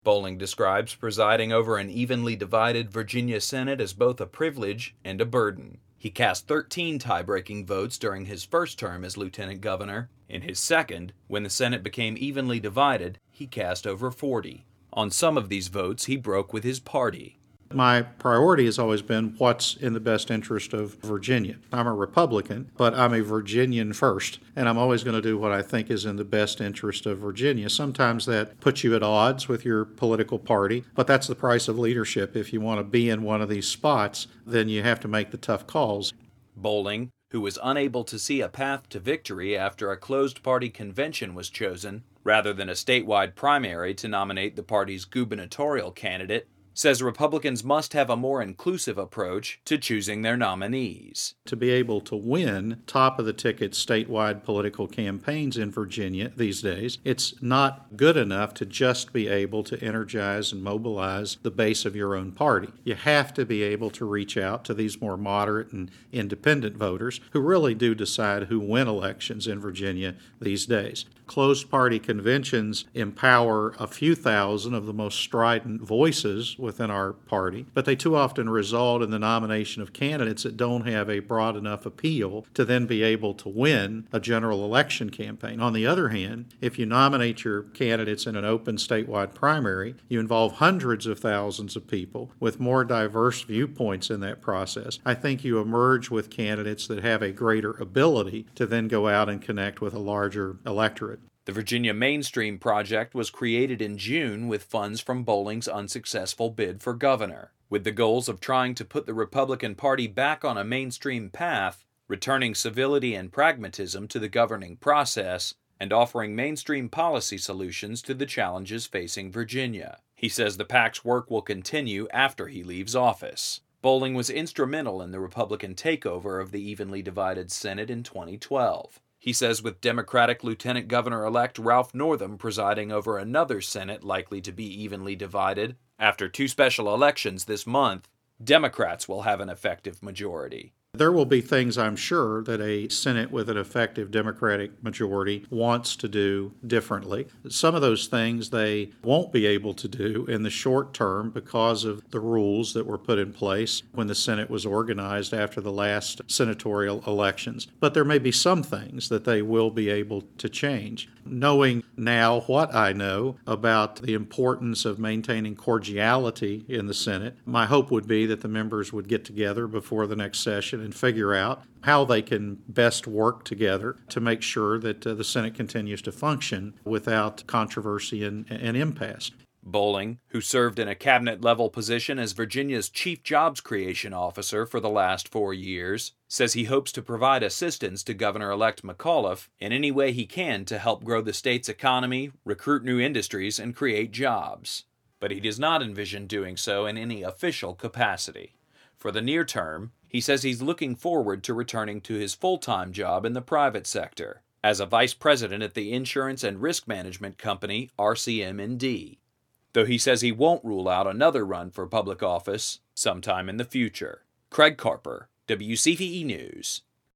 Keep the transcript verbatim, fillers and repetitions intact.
Bolling describes presiding over an evenly divided Virginia Senate as both a privilege and a burden. He cast thirteen tie-breaking votes during his first term as lieutenant governor. In his second, when the Senate became evenly divided, he cast over forty. On some of these votes, he broke with his party. My priority has always been what's in the best interest of Virginia. I'm a Republican, but I'm a Virginian first, and I'm always going to do what I think is in the best interest of Virginia. Sometimes that puts you at odds with your political party, but that's the price of leadership. If you want to be in one of these spots, then you have to make the tough calls. Bolling, who was unable to see a path to victory after a closed-party convention was chosen, rather than a statewide primary to nominate the party's gubernatorial candidate, says Republicans must have a more inclusive approach to choosing their nominees. To be able to win top-of-the-ticket statewide political campaigns in Virginia these days, it's not good enough to just be able to energize and mobilize the base of your own party. You have to be able to reach out to these more moderate and independent voters who really do decide who win elections in Virginia these days. Closed-party conventions empower a few thousand of the most strident voices within our party, but they too often result in the nomination of candidates that don't have a broad enough appeal to then be able to win a general election campaign. On the other hand, if you nominate your candidates in an open statewide primary, you involve hundreds of thousands of people with more diverse viewpoints in that process. I think you emerge with candidates that have a greater ability to then go out and connect with a larger electorate. The Virginia Mainstream Project was created in June with funds from Bolling's unsuccessful bid for governor, with the goals of trying to put the Republican Party back on a mainstream path, returning civility and pragmatism to the governing process, and offering mainstream policy solutions to the challenges facing Virginia. He says the PAC's work will continue after he leaves office. Bolling was instrumental in the Republican takeover of the evenly divided Senate in twenty twelve. He says with Democratic Lieutenant Governor-elect Ralph Northam presiding over another Senate likely to be evenly divided, after two special elections this month, Democrats will have an effective majority. There will be things, I'm sure, that a Senate with an effective Democratic majority wants to do differently. Some of those things they won't be able to do in the short term because of the rules that were put in place when the Senate was organized after the last senatorial elections. But there may be some things that they will be able to change. Knowing now what I know about the importance of maintaining cordiality in the Senate, my hope would be that the members would get together before the next session and figure out how they can best work together to make sure that uh, the Senate continues to function without controversy and, and impasse. Bolling, who served in a cabinet-level position as Virginia's chief jobs creation officer for the last four years, says he hopes to provide assistance to Governor-elect McAuliffe in any way he can to help grow the state's economy, recruit new industries, and create jobs. But he does not envision doing so in any official capacity. For the near term, he says he's looking forward to returning to his full-time job in the private sector, as a vice president at the insurance and risk management company R C M and D, though he says he won't rule out another run for public office sometime in the future. Craig Carper, W C V E News.